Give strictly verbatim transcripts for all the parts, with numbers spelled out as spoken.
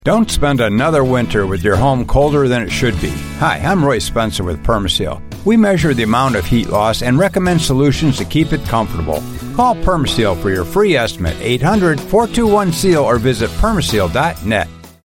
Don't spend another winter with your home colder than it should be. Hi, I'm Roy Spencer with Permaseal. We measure the amount of heat loss and recommend solutions to keep it comfortable. Call Permaseal for your free estimate, eight hundred, four two one, SEAL, or visit permaseal dot net.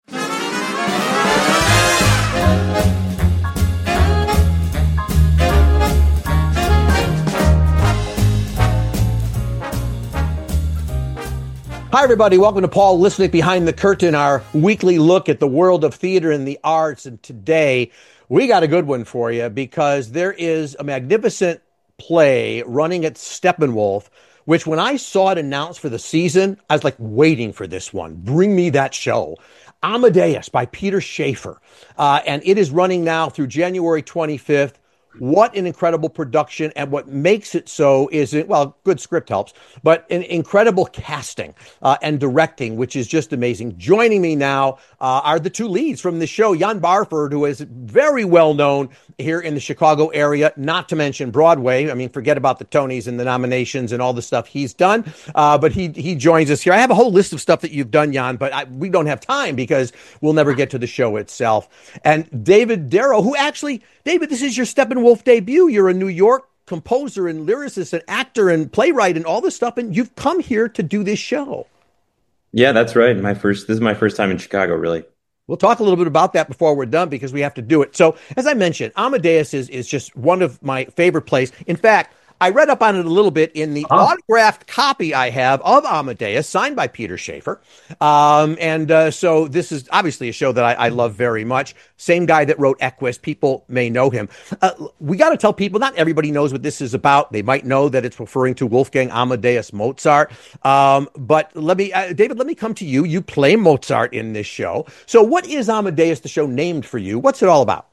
Hi, everybody. Welcome to Paul Lisnek Behind the Curtain, our weekly look at the world of theater and the arts. And today, we got a good one for you because there is a magnificent play running at Steppenwolf, which when I saw it announced for the season, I was like waiting for this one. Bring me that show. Amadeus by Peter Shaffer. Uh, and it is running now through January twenty-fifth. What an incredible production. And what makes it so is, well, good script helps, but an incredible casting uh, and directing, which is just amazing. Joining me now uh, are the two leads from the show, Jan Barford, who is very well known here in the Chicago area, not to mention Broadway. I mean, forget about the Tonys and the nominations and all the stuff he's done. Uh, but he he joins us here. I have a whole list of stuff that you've done, Jan, but I, we don't have time because we'll never get to the show itself. And David Darrow, who actually, David, this is your Steppenwolf debut. You're a New York composer and lyricist and actor and playwright and all this stuff, and you've come here to do this show. Yeah, that's right. My first, this is my first time in Chicago, really. We'll talk a little bit about that before we're done because we have to do it. So, as I mentioned, Amadeus is, is just one of my favorite plays. In fact, I read up on it a little bit in the oh. autographed copy I have of Amadeus, signed by Peter Shaffer. Um, and uh, so this is obviously a show that I, I love very much. Same guy that wrote Equus. People may know him. Uh, we got to tell people, not everybody knows what this is about. They might know that it's referring to Wolfgang Amadeus Mozart. Um, but let me, uh, David, let me come to you. You play Mozart in this show. So what is Amadeus, the show, named for you? What's it all about?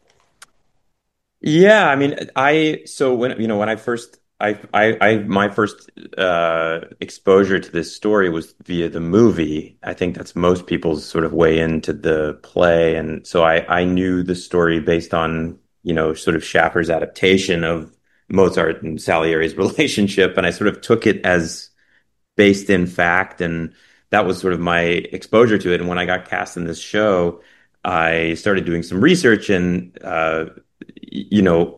Yeah, I mean, I, so when, you know, when I first, I, I, I, my first uh, exposure to this story was via the movie. I think that's most people's sort of way into the play. And so I, I knew the story based on, you know, sort of Schaffer's adaptation of Mozart and Salieri's relationship. And I sort of took it as based in fact. And that was sort of my exposure to it. And when I got cast in this show, I started doing some research and, uh, you know,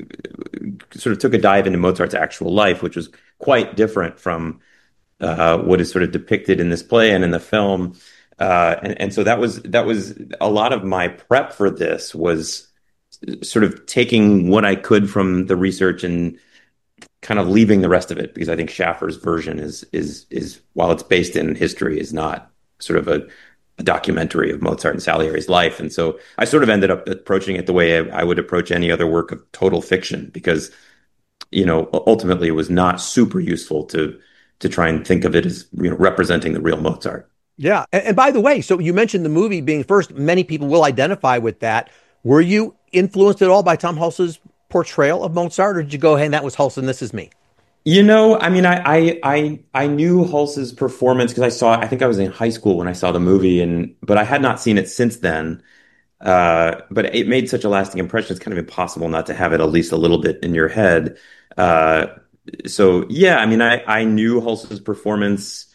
sort of took a dive into Mozart's actual life, which was quite different from uh, what is sort of depicted in this play and in the film. Uh, and, and so that was that was a lot of my prep for this was sort of taking what I could from the research and kind of leaving the rest of it, because I think Schaffer's version is is is while it's based in history, is not sort of a a documentary of Mozart and Salieri's life. And so I sort of ended up approaching it the way I, I would approach any other work of total fiction, because, you know, ultimately it was not super useful to to try and think of it as, you know, representing the real Mozart. Yeah. And, and by the way, so you mentioned the movie being first. Many people will identify with that. Were you influenced at all by Tom Hulce's portrayal of Mozart, or did you go, hey, that was Hulce and this is me? You know, I mean, I I I, I knew Hulce's performance because I saw, I think I was in high school when I saw the movie, and but I had not seen it since then. Uh, but it made such a lasting impression. It's kind of impossible not to have it at least a little bit in your head. Uh, so yeah, I mean, I I knew Hulce's performance,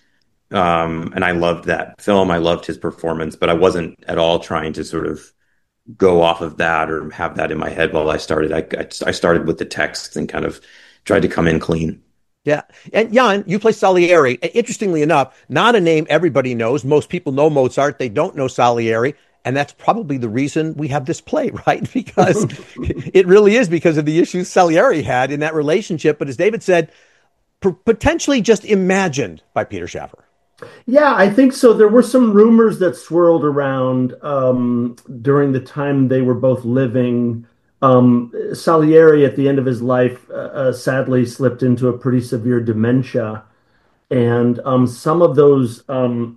um, and I loved that film. I loved his performance, but I wasn't at all trying to sort of go off of that or have that in my head while I started. I I, I started with the text and kind of tried to come in clean. Yeah. And Jan, you play Salieri. Interestingly enough, not a name everybody knows. Most people know Mozart. They don't know Salieri. And that's probably the reason we have this play, right? Because it really is because of the issues Salieri had in that relationship. But as David said, p- potentially just imagined by Peter Shaffer. Yeah, I think so. There were some rumors that swirled around um, during the time they were both living. Um, Salieri, at the end of his life, uh, uh, sadly slipped into a pretty severe dementia. And um, some of those um,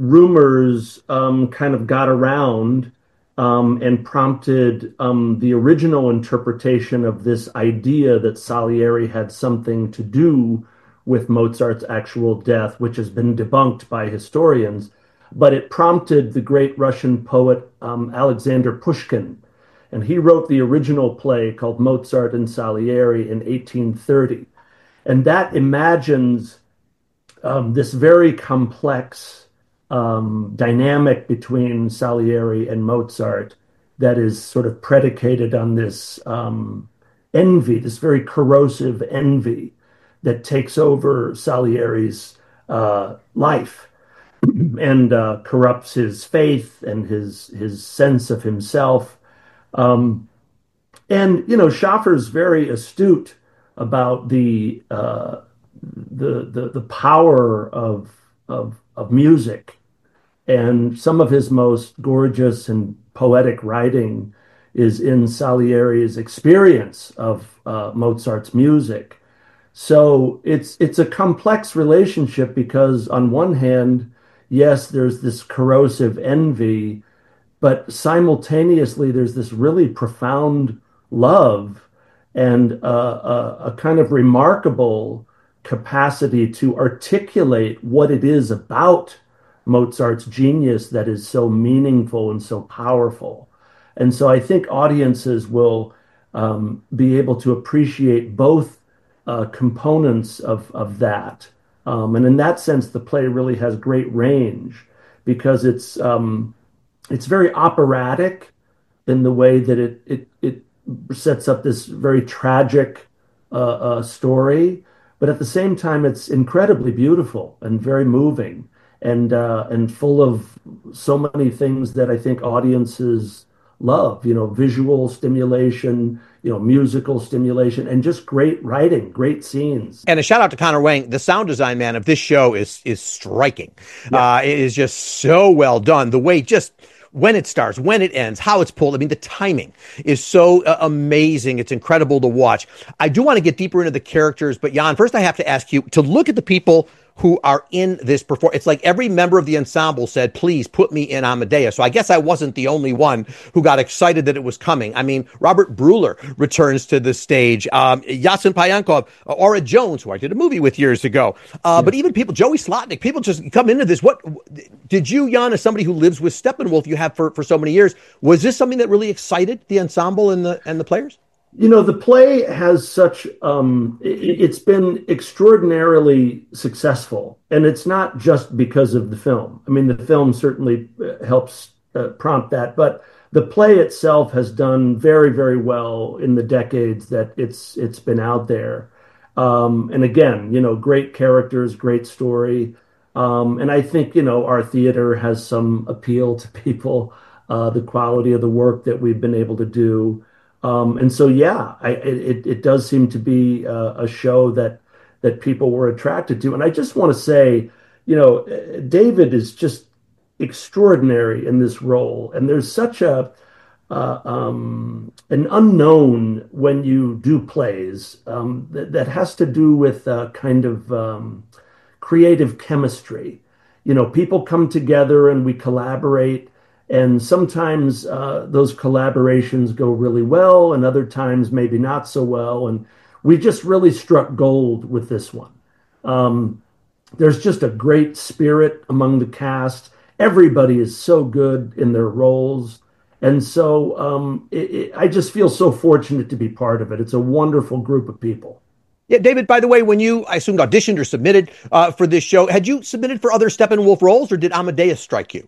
rumors um, kind of got around um, and prompted um, the original interpretation of this idea that Salieri had something to do with Mozart's actual death, which has been debunked by historians. But it prompted the great Russian poet um, Alexander Pushkin. And he wrote the original play called Mozart and Salieri in eighteen thirty. And that imagines um, this very complex um, dynamic between Salieri and Mozart that is sort of predicated on this um, envy, this very corrosive envy that takes over Salieri's uh, life and uh, corrupts his faith and his his sense of himself. Um, and you know, Schaffer's very astute about the uh, the, the the power of of of music, and some of his most gorgeous and poetic writing is in Salieri's experience of uh, Mozart's music. So it's it's a complex relationship because on one hand, yes, there's this corrosive envy, but simultaneously there's this really profound love and uh, a, a kind of remarkable capacity to articulate what it is about Mozart's genius that is so meaningful and so powerful. And so I think audiences will um, be able to appreciate both uh, components of, of that. Um, and in that sense, the play really has great range because it's um, it's very operatic in the way that it it it sets up this very tragic uh, uh, story, but at the same time, it's incredibly beautiful and very moving, and uh, and full of so many things that I think audiences love. You know, visual stimulation, you know, musical stimulation, and just great writing, great scenes. And a shout out to Connor Wang. The sound design, man, of this show is is striking. Yeah. Uh, it is just so well done. The way just when it starts, when it ends, how it's pulled. I mean, the timing is so uh, amazing. It's incredible to watch. I do want to get deeper into the characters, but Jan, first I have to ask you to look at the people who are in this performance. It's like every member of the ensemble said, please put me in Amadeus. So I guess I wasn't the only one who got excited that it was coming. I mean, Robert Bruller returns to the stage. Um, Yasin Payankov, Aura Jones, who I did a movie with years ago. Uh, yeah. But even people, Joey Slotnick, people just come into this. What did you, Jan, as somebody who lives with Steppenwolf, you have for, for so many years, was this something that really excited the ensemble and the and the players? You know, the play has such, um, it, it's been extraordinarily successful. And it's not just because of the film. I mean, the film certainly helps uh, prompt that. But the play itself has done very, very well in the decades that it's it's been out there. Um, and again, you know, great characters, great story. Um, and I think, you know, our theater has some appeal to people, uh, the quality of the work that we've been able to do. Um, and so, yeah, I, it, it does seem to be a, a show that that people were attracted to. And I just want to say, you know, David is just extraordinary in this role. And there's such a uh, um, an unknown when you do plays um, that, that has to do with uh, kind of um, creative chemistry. You know, people come together and we collaborate. And sometimes uh, those collaborations go really well, and other times maybe not so well. And we just really struck gold with this one. Um, there's just a great spirit among the cast. Everybody is so good in their roles. And so um, it, it, I just feel so fortunate to be part of it. It's a wonderful group of people. Yeah, David, by the way, when you, I assumed, auditioned or submitted uh, for this show, had you submitted for other Steppenwolf roles, or did Amadeus strike you?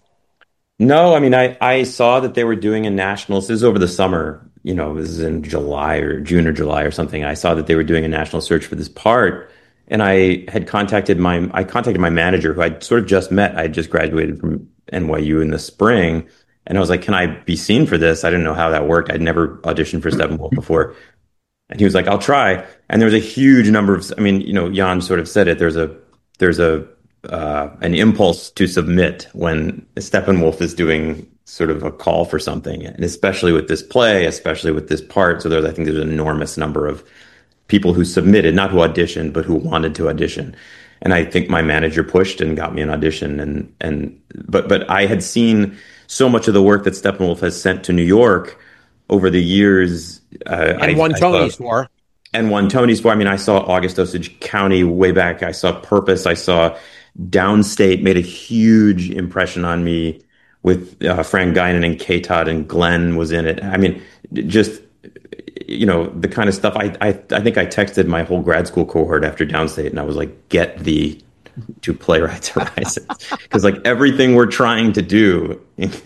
No, I mean, I, I saw that they were doing a national, this is over the summer, you know, this is in July or June or July or something. I saw that they were doing a national search for this part. And I had contacted my, I contacted my manager who I'd sort of just met. I had just graduated from N Y U in the spring. And I was like, can I be seen for this? I didn't know how that worked. I'd never auditioned for Steppenwolf before. And he was like, I'll try. And there was a huge number of, I mean, you know, Jan sort of said it. There's a, there's a, Uh, an impulse to submit when Steppenwolf is doing sort of a call for something, and especially with this play, especially with this part. So there's, I think there's an enormous number of people who submitted, not who auditioned, but who wanted to audition. And I think my manager pushed and got me an audition. And, and, but, but I had seen so much of the work that Steppenwolf has sent to New York over the years. Uh, and I, won Tony's for. And won Tony's for. I mean, I saw August Osage County way back. I saw Purpose. I saw Downstate, made a huge impression on me with uh, Frank Guinan and K. Todd, and Glenn was in it. I mean, just, you know, the kind of stuff I, I, I think I texted my whole grad school cohort after Downstate, and I was like, get the to Playwrights Horizons, because like everything we're trying to do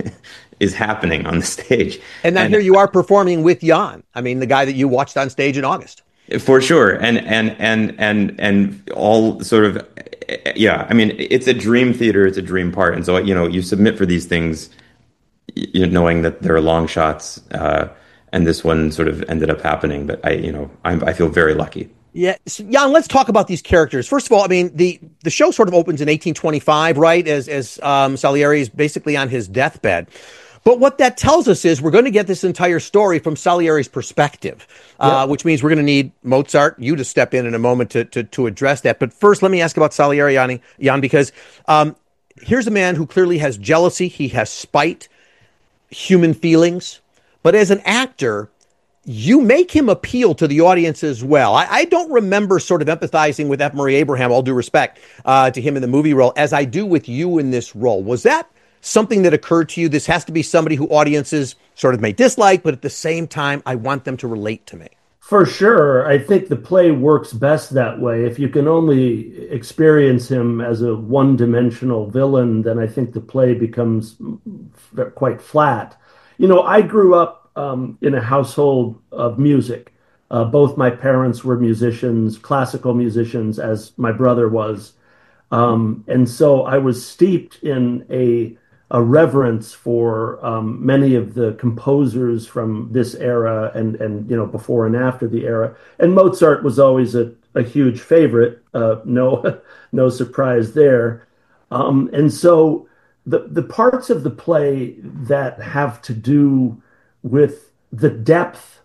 is happening on the stage. And now and, here you are performing with Jan. I mean, the guy that you watched on stage in August. For sure. And, and, and, and, and all sort of, yeah, I mean, it's a dream theater. It's a dream part. And so, you know, you submit for these things, you know, knowing that there are long shots, uh, and this one sort of ended up happening. But I, you know, I, I feel very lucky. Yeah, so Jan, let's talk about these characters. First of all, I mean, the, the show sort of opens in eighteen twenty-five, right, as, as um, Salieri is basically on his deathbed. But what that tells us is we're going to get this entire story from Salieri's perspective, uh, yep. which means we're going to need Mozart, you to step in in a moment to, to, to address that. But first, let me ask about Salieri, Jan, Jan because um, here's a man who clearly has jealousy, he has spite, human feelings. But as an actor, you make him appeal to the audience as well. I, I don't remember sort of empathizing with F. Murray Abraham, all due respect uh, to him in the movie role, as I do with you in this role. Was that something that occurred to you? This has to be somebody who audiences sort of may dislike, but at the same time, I want them to relate to me. For sure. I think the play works best that way. If you can only experience him as a one-dimensional villain, then I think the play becomes quite flat. You know, I grew up um, in a household of music. Uh, both my parents were musicians, classical musicians, as my brother was. Um, and so I was steeped in a, a reverence for um, many of the composers from this era and, and, you know, before and after the era. And Mozart was always a, a huge favorite. Uh, no, no surprise there. Um, and so the, the parts of the play that have to do with the depth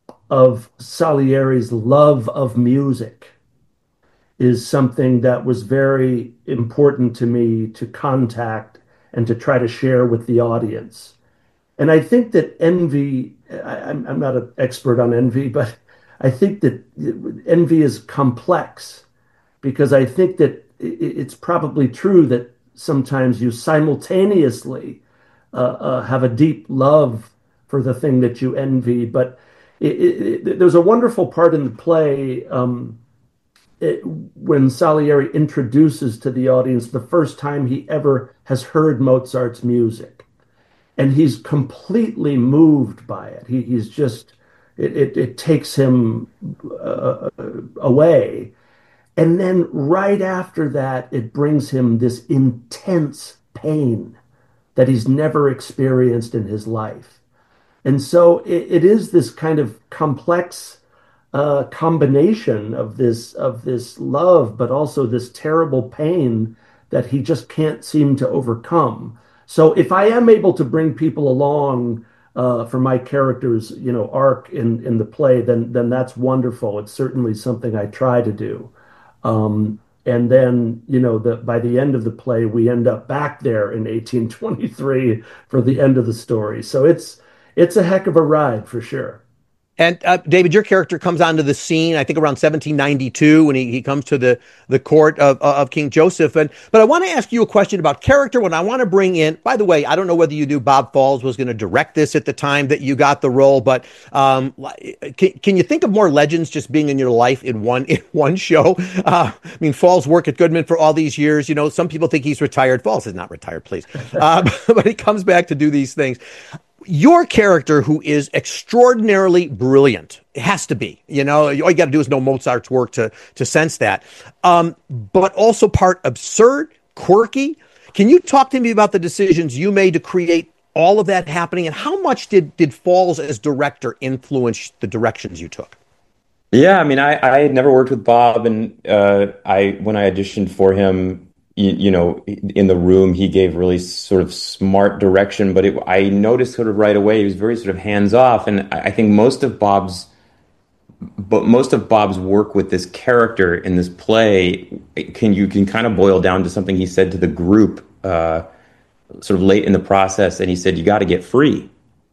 of Salieri's love of music is something that was very important to me to contact and to try to share with the audience. And I think that envy, I, I'm, I'm not an expert on envy, but I think that envy is complex, because I think that it's probably true that sometimes you simultaneously uh, uh, have a deep love for the thing that you envy. But it, it, it, there's a wonderful part in the play um, It, when Salieri introduces to the audience the first time he ever has heard Mozart's music. And he's completely moved by it. He, he's just, it, it, it takes him uh, away. And then right after that, it brings him this intense pain that he's never experienced in his life. And so it, it is this kind of complex uh, combination of this of this love, but also this terrible pain that he just can't seem to overcome. So if I am able to bring people along uh, for my character's, you know, arc in, in the play, then then that's wonderful. It's certainly something I try to do. Um, and then, you know, the, by the end of the play, we end up back there in eighteen twenty-three for the end of the story. So it's it's a heck of a ride for sure. And uh, David, your character comes onto the scene, I think around seventeen ninety-two, when he, he comes to the, the court of, of King Joseph. And But I want to ask you a question about character. When I want to bring in, by the way, I don't know whether you knew Bob Falls was going to direct this at the time that you got the role, but um, can, can you think of more legends just being in your life in one in one show? Uh, I mean, Falls worked at Goodman for all these years. You know, some people think he's retired. Falls is not retired, please. Uh, but he comes back to do these things. Your character, who is extraordinarily brilliant, it has to be, you know, all you got to do is know Mozart's work to, to sense that, um, but also part absurd, quirky. Can you talk to me about the decisions you made to create all of that happening, and how much did, did Falls as director influence the directions you took? Yeah, I mean, I, I had never worked with Bob, and uh, I when I auditioned for him, You, you know, in the room, he gave really sort of smart direction, but it, I noticed sort of right away he was very sort of hands off, and I think most of Bob's, but most of Bob's work with this character in this play can you can kind of boil down to something he said to the group, uh, sort of late in the process, and he said, "You got to get free.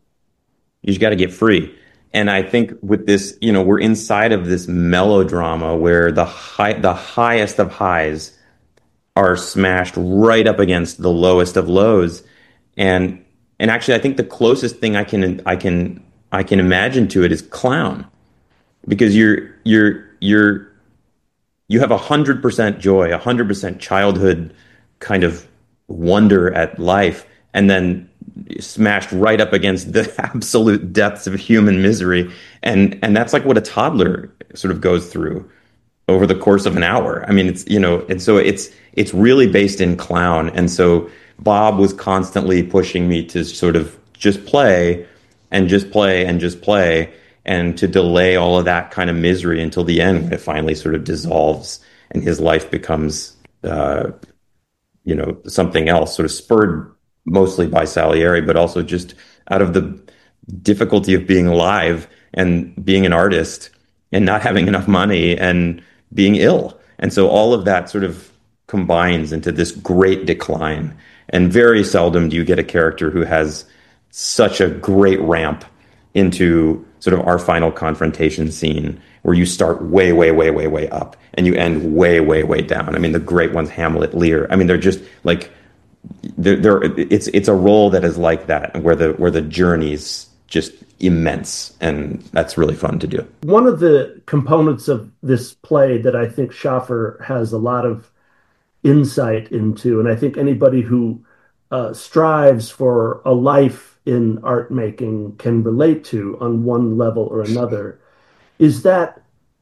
You just got to get free." And I think with this, you know, we're inside of this melodrama where the high, the highest of highs are smashed right up against the lowest of lows, and and actually, I think the closest thing I can I can I can imagine to it is clown, because you're you're you're you have a hundred percent joy, a hundred percent childhood kind of wonder at life, and then smashed right up against the absolute depths of human misery. And and that's like what a toddler sort of goes through over the course of an hour. I mean, it's, you know, and so it's it's really based in clown. And so Bob was constantly pushing me to sort of just play and just play and just play, and to delay all of that kind of misery until the end, when it finally sort of dissolves and his life becomes, uh, you know, something else, sort of spurred mostly by Salieri, but also just out of the difficulty of being alive and being an artist and not having enough money and being ill. And so all of that sort of combines into this great decline. And very seldom do you get a character who has such a great ramp into sort of our final confrontation scene, where you start way, way, way, way, way up and you end way, way, way down. I mean, the great ones, Hamlet, Lear. I mean, they're just like, they're, they're it's it's a role that is like that, where the where the journey's just immense, and that's really fun to do. One of the components of this play that I think Schaffer has a lot of insight into, and I think anybody who uh, strives for a life in art making can relate to on one level or another, is that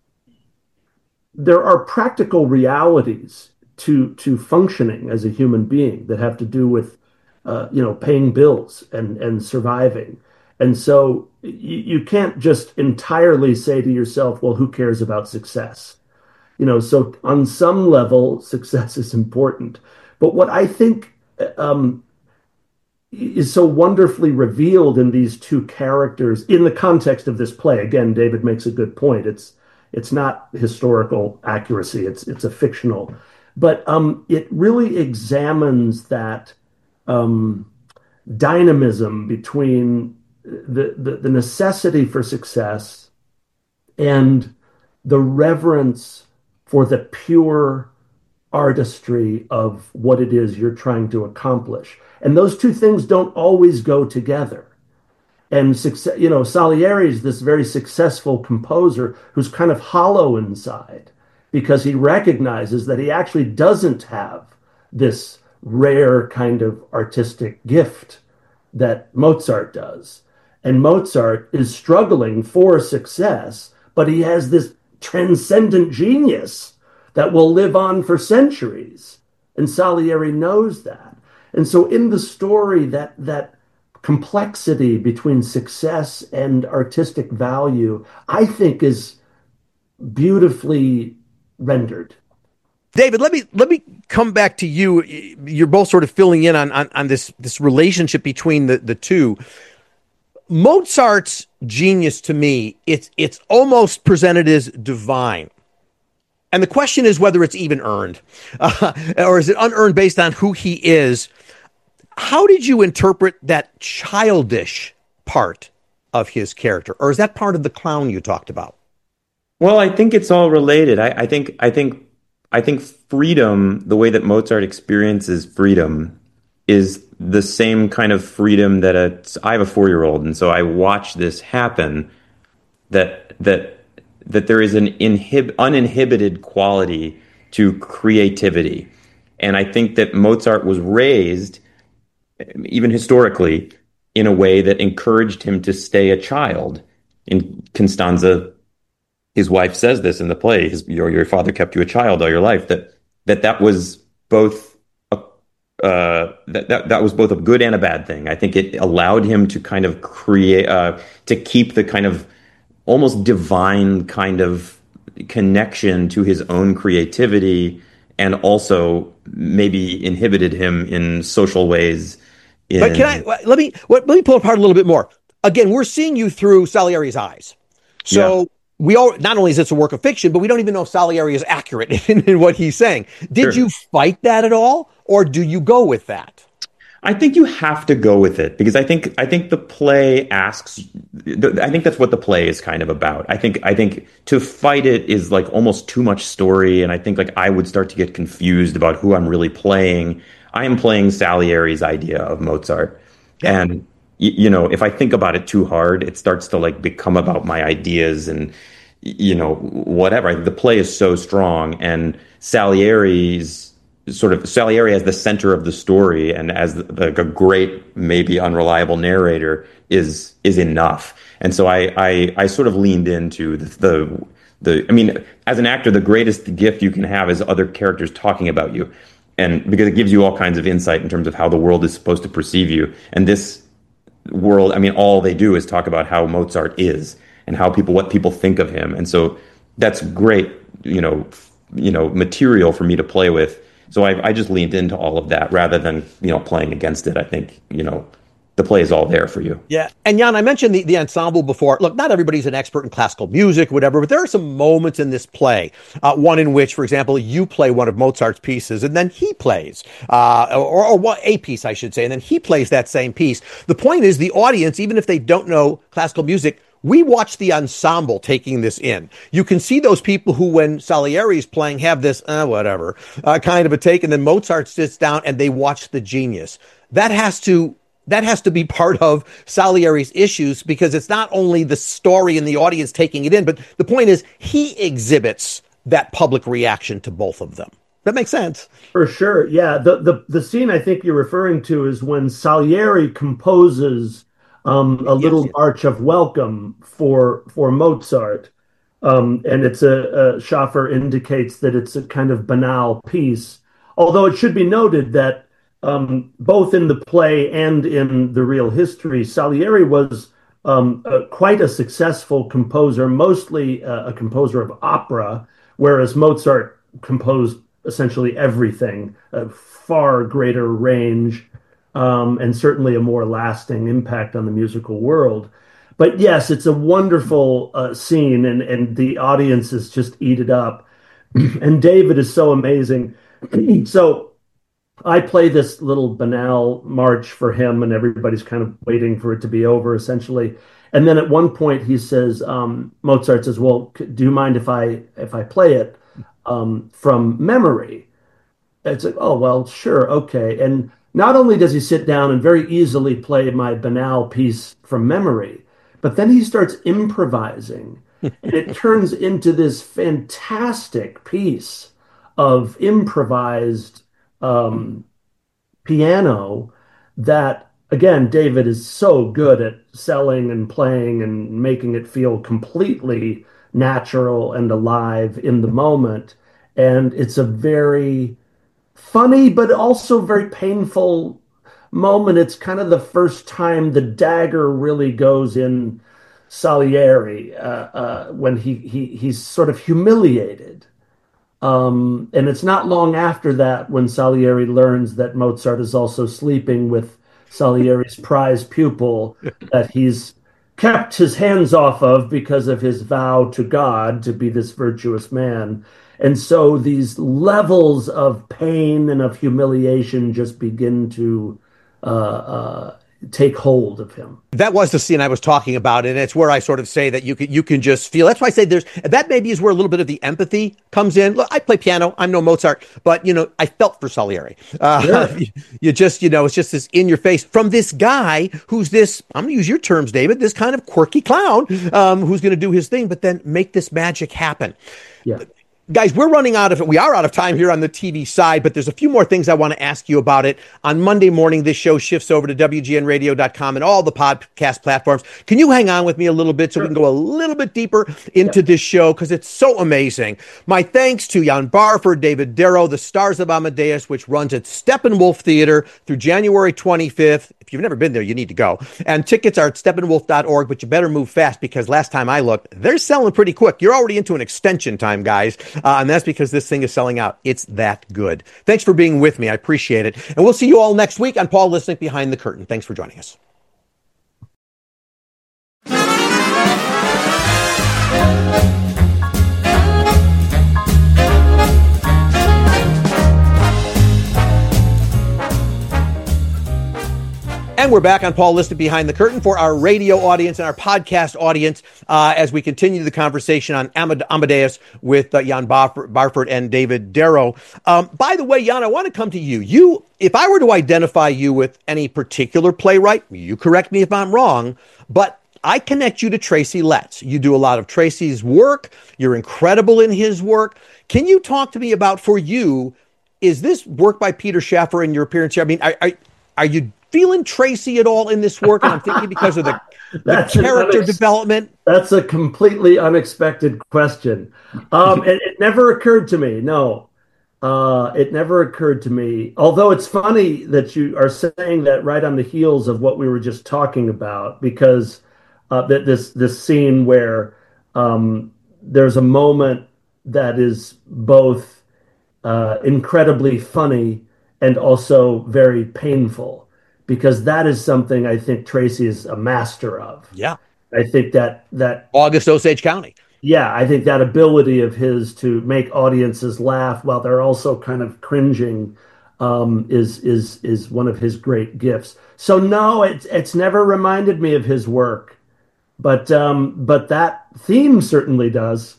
there are practical realities to to functioning as a human being that have to do with uh, you know, paying bills and and surviving. And so you, you can't just entirely say to yourself, well, who cares about success? You know, so on some level, success is important. But what I think um, is so wonderfully revealed in these two characters in the context of this play, again, David makes a good point. It's it's not historical accuracy. It's it's a fictional, but um, it really examines that um, dynamism between the, the the necessity for success and the reverence for the pure artistry of what it is you're trying to accomplish. And those two things don't always go together. And success, you know, Salieri is this very successful composer who's kind of hollow inside, because he recognizes that he actually doesn't have this rare kind of artistic gift that Mozart does. And Mozart is struggling for success, but he has this transcendent genius that will live on for centuries. And Salieri knows that. And so in the story, that that complexity between success and artistic value, I think, is beautifully rendered. David, let me let me come back to you. You're both sort of filling in on on, on this this relationship between the, the two. Mozart's genius, to me, it's it's almost presented as divine. And the question is whether it's even earned, uh, or is it unearned based on who he is? How did you interpret that childish part of his character? Or is that part of the clown you talked about? Well, I think it's all related. I, I think I think I think freedom, the way that Mozart experiences freedom, is the same kind of freedom that a I have a four-year-old, and so I watch this happen, that that that there is an inhib, uninhibited quality to creativity. And I think that Mozart was raised, even historically, in a way that encouraged him to stay a child. In Constanza, his wife says this in the play, his, your, your father kept you a child all your life, that that, that was both a, uh, that, that, that was both a good and a bad thing. I think it allowed him to kind of create, uh, to keep the kind of almost divine kind of connection to his own creativity, and also maybe inhibited him in social ways. In... But can I let me let me pull apart a little bit more? Again, we're seeing you through Salieri's eyes, so yeah. we all not only is this a work of fiction, but we don't even know if Salieri is accurate in, in what he's saying. Did sure. you fight that at all, or do you go with that? I think you have to go with it, because I think I think the play asks. I think that's what the play is kind of about. I think I think to fight it is like almost too much story, and I think like I would start to get confused about who I'm really playing. I am playing Salieri's idea of Mozart, yeah. and you know, if I think about it too hard, it starts to like become about my ideas, and you know, whatever. The play is so strong, and Salieri's sort of Salieri as the center of the story and as like a great, maybe unreliable narrator is is enough. And so I I, I sort of leaned into the, the the I mean, as an actor, the greatest gift you can have is other characters talking about you, and because it gives you all kinds of insight in terms of how the world is supposed to perceive you. And this world, I mean, all they do is talk about how Mozart is and how people, what people think of him. And so that's great, you know, f- you know, material for me to play with. So I, I just leaned into all of that rather than, you know, playing against it. I think, you know, the play is all there for you. Yeah. And Jan, I mentioned the, the ensemble before. Look, not everybody's an expert in classical music, whatever, but there are some moments in this play, uh, one in which, for example, you play one of Mozart's pieces and then he plays, uh, or, or what, a piece, I should say, and then he plays that same piece. The point is the audience, even if they don't know classical music, we watch the ensemble taking this in. You can see those people who, when Salieri is playing, have this, uh, whatever, uh, kind of a take, and then Mozart sits down and they watch the genius. That has to That has to be part of Salieri's issues, because it's not only the story and the audience taking it in, but the point is he exhibits that public reaction to both of them. That makes sense. For sure. Yeah. The, the, the scene I think you're referring to is when Salieri composes um, a little yes, yes. march of welcome for, for Mozart. Um, and it's a, a Schaffer indicates that it's a kind of banal piece, although it should be noted that Um, both in the play and in the real history, Salieri was um, uh, quite a successful composer, mostly uh, a composer of opera, whereas Mozart composed essentially everything, a far greater range, um, and certainly a more lasting impact on the musical world. But yes, it's a wonderful uh, scene, and, and the audiences just eat it up. And David is so amazing. So I play this little banal march for him, and everybody's kind of waiting for it to be over, essentially. And then at one point, he says, um, Mozart says, "Well, do you mind if I if I play it um, from memory?" It's like, "Oh, well, sure, okay." And not only does he sit down and very easily play my banal piece from memory, but then he starts improvising, and it turns into this fantastic piece of improvised um, piano that, again, David is so good at selling and playing and making it feel completely natural and alive in the moment. And it's a very funny, but also very painful moment. It's kind of the first time the dagger really goes in Salieri, uh, uh, when he, he he's sort of humiliated. Um, and it's not long after that when Salieri learns that Mozart is also sleeping with Salieri's prize pupil that he's kept his hands off of because of his vow to God to be this virtuous man. And so these levels of pain and of humiliation just begin to uh, uh, take hold of him. That was the scene I was talking about, and it's where I sort of say that you can you can just feel. That's why I say there's that maybe is where a little bit of the empathy comes in. Look, I play piano, I'm no Mozart, but you know I felt for Salieri. Uh, Sure. you, you just you know it's just this in your face from this guy who's this. I'm going to use your terms, David. This kind of quirky clown um, who's going to do his thing, but then make this magic happen. Yeah. Guys, we're running out of it. We are out of time here on the T V side, but there's a few more things I want to ask you about it. On Monday morning, this show shifts over to W G N radio dot com and all the podcast platforms. Can you hang on with me a little bit so we can go a little bit deeper into this show? Because it's so amazing. My thanks to Jan Barford, David Darrow, the Stars of Amadeus, which runs at Steppenwolf Theater through January twenty-fifth. If you've never been there, you need to go. And tickets are at steppenwolf dot org, but you better move fast because last time I looked, they're selling pretty quick. You're already into an extension time, guys. Uh, and that's because this thing is selling out. It's that good. Thanks for being with me. I appreciate it. And we'll see you all next week on Paul Lisnek Behind the Curtain. Thanks for joining us. And we're back on Paul Lisnek Behind the Curtain for our radio audience and our podcast audience uh, as we continue the conversation on Amade- Amadeus with uh, Jan Barf- Barford and David Darrow. Um, by the way, Jan, I want to come to you. You, if I were to identify you with any particular playwright, you correct me if I'm wrong, but I connect you to Tracy Letts. You do a lot of Tracy's work. You're incredible in his work. Can you talk to me about, for you, is this work by Peter Shaffer and your appearance here? I mean, are, are, are you feeling Tracy at all in this work? And I'm thinking because of the, the character unex- development. That's a completely unexpected question. Um, it, it never occurred to me. No, uh, it never occurred to me. Although it's funny that you are saying that right on the heels of what we were just talking about, because uh, that this this scene where um, there's a moment that is both uh, incredibly funny and also very painful, because that is something I think Tracy is a master of. Yeah. I think that that August Osage County. Yeah, I think that ability of his to make audiences laugh while they're also kind of cringing um, is is is one of his great gifts. So no, it's it's never reminded me of his work, but um, but that theme certainly does.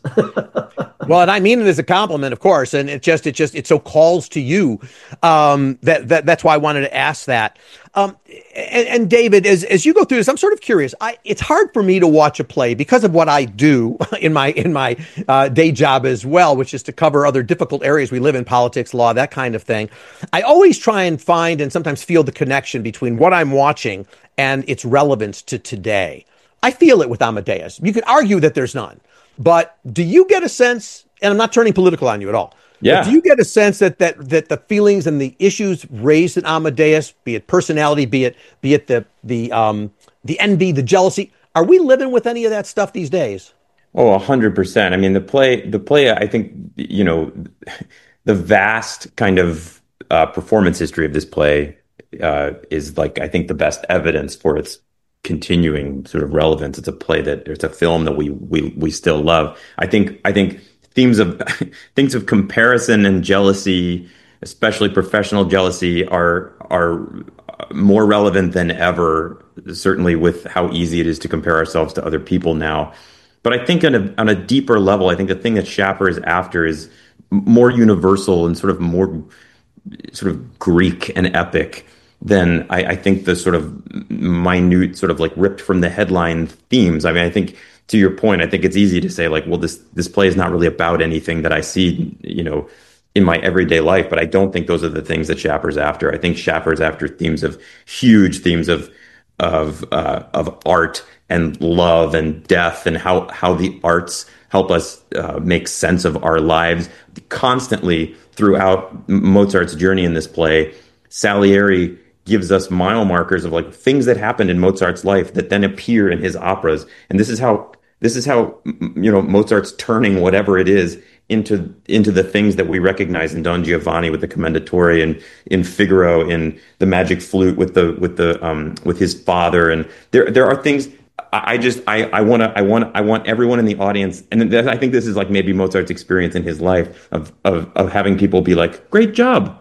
Well, and I mean it as a compliment, of course, and it just, it just, it so calls to you. Um, that, that, that's why I wanted to ask that. Um, and, and David, as, as you go through this, I'm sort of curious. I, it's hard for me to watch a play because of what I do in my, in my, uh, day job as well, which is to cover other difficult areas we live in, politics, law, that kind of thing. I always try and find and sometimes feel the connection between what I'm watching and its relevance to today. I feel it with Amadeus. You could argue that there's none. But do you get a sense, and I'm not turning political on you at all, yeah. do you get a sense that that that the feelings and the issues raised in Amadeus, be it personality, be it be it the the um the envy, the jealousy, are we living with any of that stuff these days? Oh, a hundred percent. I mean, the play, the play. I think, you know, the vast kind of uh, performance history of this play uh, is like, I think, the best evidence for its continuing sort of relevance. It's a play that it's a film that we we we still love. I think I think themes of things of comparison and jealousy, especially professional jealousy, are are more relevant than ever. Certainly, with how easy it is to compare ourselves to other people now. But I think on a on a deeper level, I think the thing that Shaffer is after is more universal and sort of more sort of Greek and epic than I, I think the sort of minute, sort of like ripped from the headline themes. I mean, I think to your point, I think it's easy to say like, well, this this play is not really about anything that I see, you know, in my everyday life. But I don't think those are the things that Shaffer's after. I think Shaffer's after themes of huge themes of of uh, of art and love and death and how how the arts help us uh, make sense of our lives. Constantly throughout Mozart's journey in this play, Salieri gives us mile markers of like things that happened in Mozart's life that then appear in his operas. And this is how, this is how, you know, Mozart's turning whatever it is into, into the things that we recognize in Don Giovanni with the Commendatore, and in Figaro, in the Magic Flute with the, with the, um, with his father. And there, there are things I just, I, I want to, I want, I want everyone in the audience. And I think this is like maybe Mozart's experience in his life of, of, of having people be like, great job.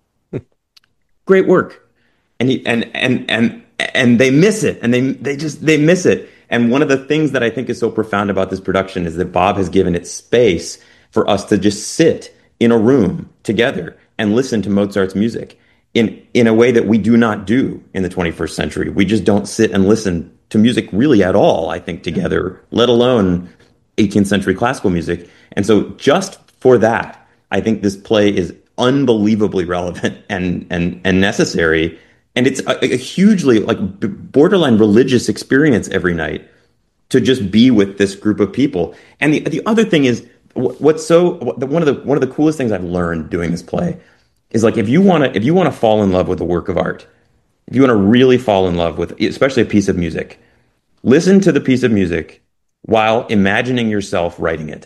Great work. And he and and and and they miss it, and they they just they miss it. And one of the things that I think is so profound about this production is that Bob has given it space for us to just sit in a room together and listen to Mozart's music in in a way that we do not do in the twenty-first century. We just don't sit and listen to music really at all, I think, together, let alone eighteenth century classical music. And so just for that, I think this play is unbelievably relevant and and and necessary. And it's a, a hugely like borderline religious experience every night to just be with this group of people. And the the other thing is, what's so one of the one of the coolest things I've learned doing this play is like if you want to if you want to fall in love with a work of art, if you want to really fall in love with especially a piece of music, listen to the piece of music while imagining yourself writing it,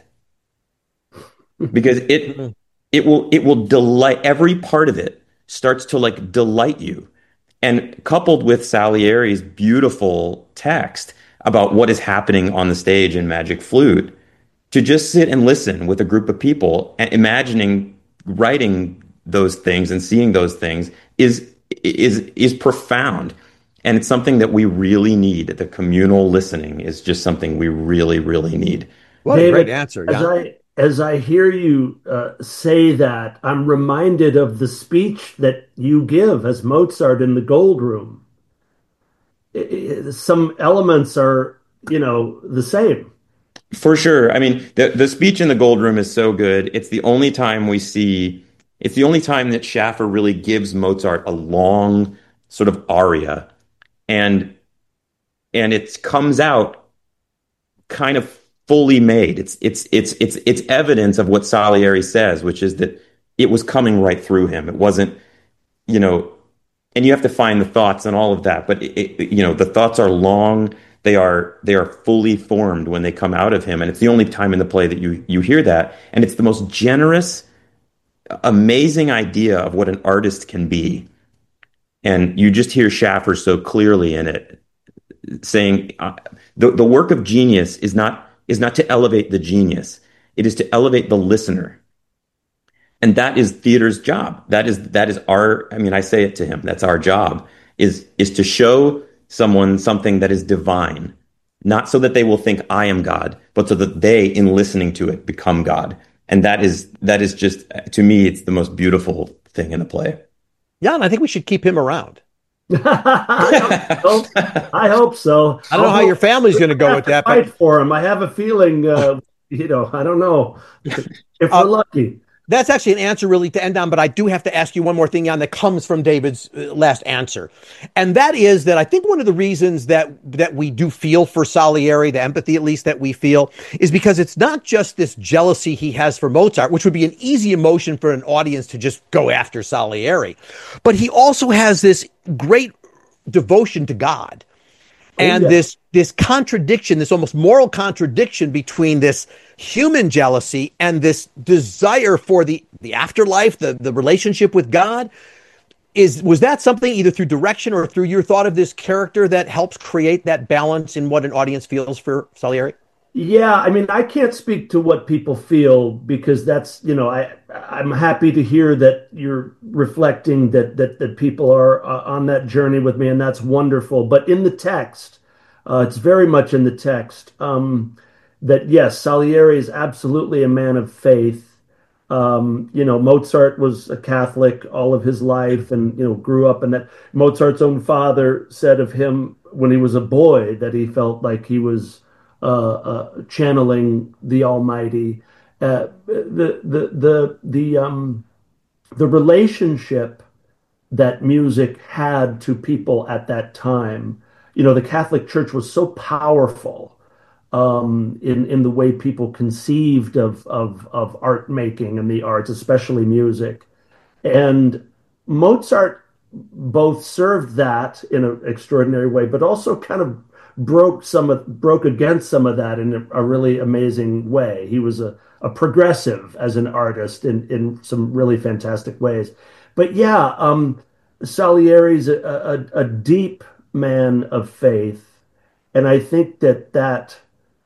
because it it will it will delight. Every part of it starts to like delight you. And coupled with Salieri's beautiful text about what is happening on the stage in Magic Flute, to just sit and listen with a group of people and imagining writing those things and seeing those things is is is profound. And it's something that we really need. The communal listening is just something we really, really need. What David, a great answer. As yeah. I as I hear you uh, say that, I'm reminded of the speech that you give as Mozart in the Gold Room. It, it, some elements are you know, the same. For sure. I mean, the the speech in the Gold Room is so good. It's the only time we see, it's the only time that Schaffer really gives Mozart a long sort of aria. And and it comes out kind of fully made. It's it's it's it's it's evidence of what Salieri says, which is that it was coming right through him. It wasn't, you know, and you have to find the thoughts and all of that. But it, it, you know, the thoughts are long. They are they are fully formed when they come out of him, and it's the only time in the play that you you hear that. And it's the most generous, amazing idea of what an artist can be. And you just hear Schaffer so clearly in it, saying uh, the the work of genius is not is not to elevate the genius; it is to elevate the listener. And that is theater's job. That is that is our. I mean, I say it to him. That's our job. Is is to show someone something that is divine, not so that they will think I am God, but so that they, in listening to it, become God. And that is that is just, to me, it's the most beautiful thing in the play. Yeah, and I think we should keep him around. I, hope, I hope so. I don't know I'll how your family's going to go with that, fight but for him. I have a feeling, uh, you know, I don't know if we're uh, lucky. That's actually an answer really to end on, but I do have to ask you one more thing, Jan, that comes from David's uh, last answer. And that is that I think one of the reasons that that we do feel for Salieri, the empathy at least that we feel, is because it's not just this jealousy he has for Mozart, which would be an easy emotion for an audience to just go after Salieri, but he also has this great devotion to God. And yeah. this this contradiction, this almost moral contradiction between this human jealousy and this desire for the, the afterlife, the, the relationship with God, is was that something either through direction or through your thought of this character that helps create that balance in what an audience feels for Salieri? Yeah, I mean, I can't speak to what people feel because that's, you know, I I'm happy to hear that you're reflecting that that that people are uh, on that journey with me, and that's wonderful. But in the text, uh, it's very much in the text um, that yes, Salieri is absolutely a man of faith. Um, you know, Mozart was a Catholic all of his life, and you know, grew up in that. Mozart's own father said of him when he was a boy that he felt like he was uh, uh, channeling the Almighty. Uh, the the the the um the relationship that music had to people at that time. You know, the Catholic Church was so powerful um, in in the way people conceived of of of art making and the arts, especially music. And Mozart both served that in an extraordinary way, but also kind of broke some of broke against some of that in a, a really amazing way. He was a, a progressive as an artist in, in some really fantastic ways. But yeah, um, Salieri's a, a, a deep man of faith, and I think that that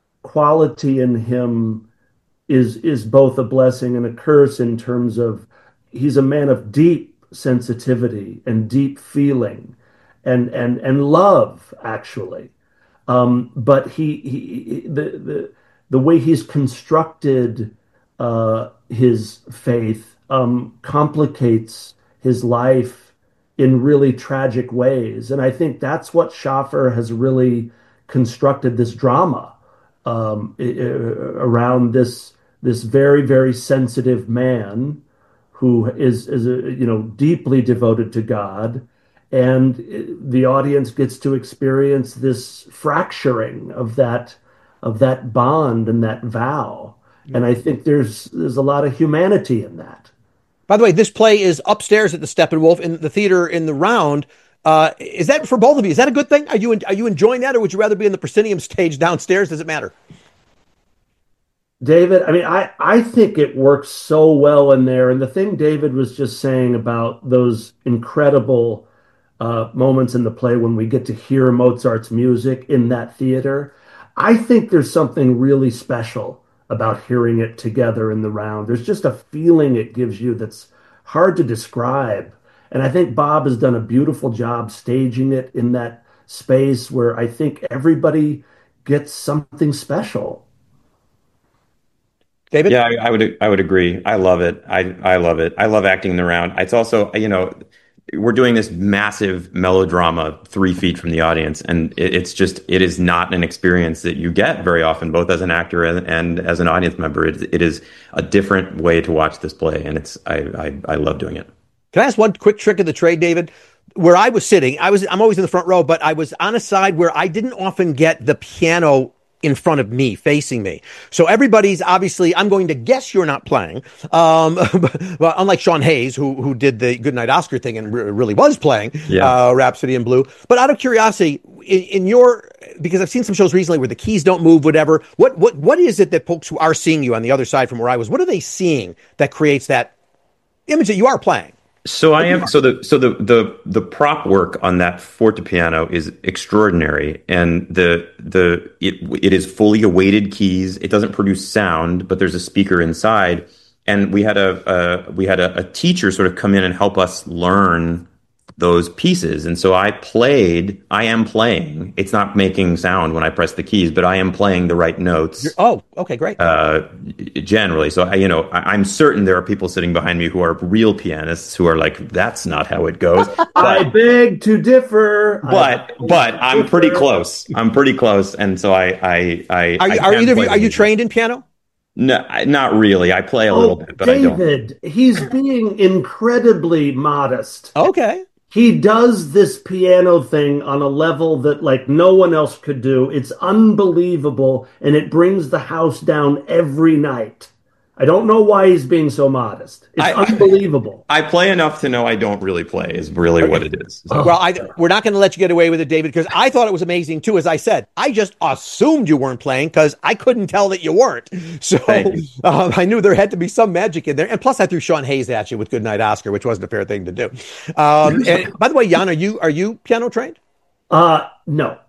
quality in him is is both a blessing and a curse in terms of he's a man of deep sensitivity and deep feeling and and and love actually. Um, but he, he the the the way he's constructed uh, his faith um, complicates his life in really tragic ways, and I think that's what Schaffer has really constructed this drama um, around this this very very sensitive man who is is a, you know deeply devoted to God, and the audience gets to experience this fracturing of that of that bond and that vow. And I think there's there's a lot of humanity in that. By the way, this play is upstairs at the Steppenwolf in the theater in the Round. Uh, is that for both of you? Is that a good thing? Are you are you enjoying that, or would you rather be in the proscenium stage downstairs? Does it matter? David, I mean, I, I think it works so well in there. And the thing David was just saying about those incredible uh, moments in the play when we get to hear Mozart's music in that theater, I think there's something really special about hearing it together in the Round. There's just a feeling it gives you that's hard to describe. And I think Bob has done a beautiful job staging it in that space where I think everybody gets something special. David? Yeah, I, I would I would agree. I love it. I I love it. I love acting in the Round. It's also, you know, we're doing this massive melodrama three feet from the audience, and it, it's just it is not an experience that you get very often, both as an actor and, and as an audience member. It, it is a different way to watch this play, and it's I, I I love doing it. Can I ask one quick trick of the trade, David? Where I was sitting, I was I'm always in the front row, but I was on a side where I didn't often get the piano in front of me, facing me. So everybody's obviously, I'm going to guess you're not playing. Um, but unlike Sean Hayes, who who did the Goodnight Oscar thing and re- really was playing yeah. uh, Rhapsody in Blue. But out of curiosity, in, in your, because I've seen some shows recently where the keys don't move, whatever, what what what is it that folks who are seeing you on the other side from where I was, what are they seeing that creates that image that you are playing? So I am. So the so the the the prop work on that fortepiano is extraordinary, and the the it it is fully weighted keys. It doesn't produce sound, but there's a speaker inside, and we had a, a we had a, a teacher sort of come in and help us learn those pieces. And so I played. I am playing. It's not making sound when I press the keys, but I am playing the right notes. You're, oh, okay, great. Uh, generally, so I, you know, I, I'm certain there are people sitting behind me who are real pianists who are like, "That's not how it goes." But, I beg to differ. But but I'm pretty close. I'm pretty close, and so I I I. Are, you, I are either of you, play are you music. trained in piano? No, not really. I play a Oh, little bit, but David, I don't. he's being incredibly modest. Okay. He does this piano thing on a level that like no one else could do. It's unbelievable, and it brings the house down every night. I don't know why he's being so modest. It's I, unbelievable. I, I play enough to know I don't really play is really what it is. So. Well, I, we're not going to let you get away with it, David, because I thought it was amazing, too. As I said, I just assumed you weren't playing because I couldn't tell that you weren't. So um, I knew there had to be some magic in there. And plus, I threw Sean Hayes at you with Goodnight Oscar, which wasn't a fair thing to do. Um, and by the way, Jan, are you are you piano trained? Uh, no.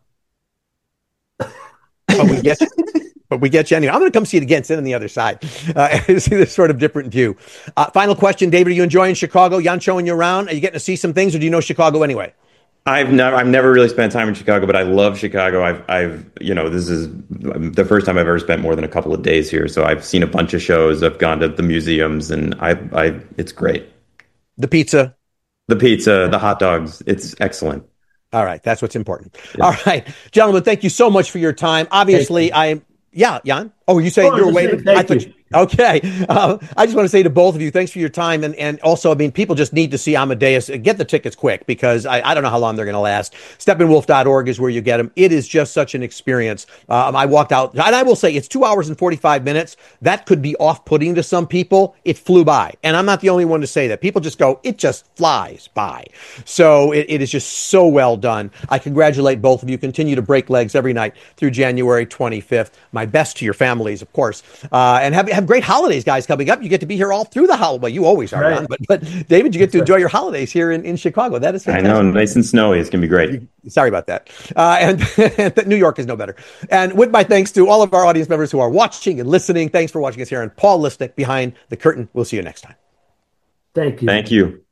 But we get you. But we get you anyway. I'm going to come see it again, sit on the other side, uh, and see this sort of different view. Uh, final question, David, are you enjoying Chicago? Jan showing you around? Are you getting to see some things, or do you know Chicago anyway? I've never, I've never really spent time in Chicago, but I love Chicago. I've, I've, you know, this is the first time I've ever spent more than a couple of days here. So I've seen a bunch of shows. I've gone to the museums, and I, I, it's great. The pizza, the pizza, the hot dogs. It's excellent. All right, that's what's important. Yeah. All right, gentlemen, thank you so much for your time. Obviously, I'm. Yeah, Jan. Oh, you saying oh, you're waiting? I thought you. Okay. Uh, I just want to say to both of you, thanks for your time. And, and also, I mean, people just need to see Amadeus. Get the tickets quick because I, I don't know how long they're going to last. steppenwolf dot org is where you get them. It is just such an experience. Um, I walked out, and I will say it's two hours and forty-five minutes. That could be off-putting to some people. It flew by. And I'm not the only one to say that. People just go, it just flies by. So it, it is just so well done. I congratulate both of you. Continue to break legs every night through January twenty-fifth. My best to your families, of course. Uh, and have, have great holidays, guys, coming up. You get to be here all through the holiday. Well, you always are, right. but, but David, you get to enjoy your holidays here in, in Chicago. That is fantastic. I know, nice and snowy. It's going to be great. Sorry about that. Uh, and New York is no better. And with my thanks to all of our audience members who are watching and listening, thanks for watching us here. And Paul Lisnek behind the curtain. We'll see you next time. Thank you. Thank you.